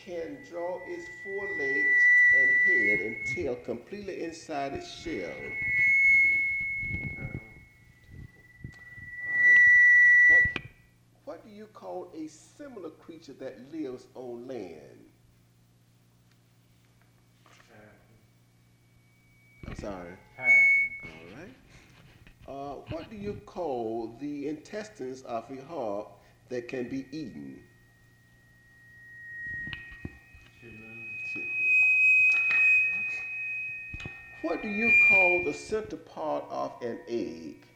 can draw its forelegs and head and tail completely inside its shell. All right. What do you call a similar creature that lives on land? I'm sorry. All right. What do you call the intestines of a hog that can be eaten? What do you call the center part of an egg?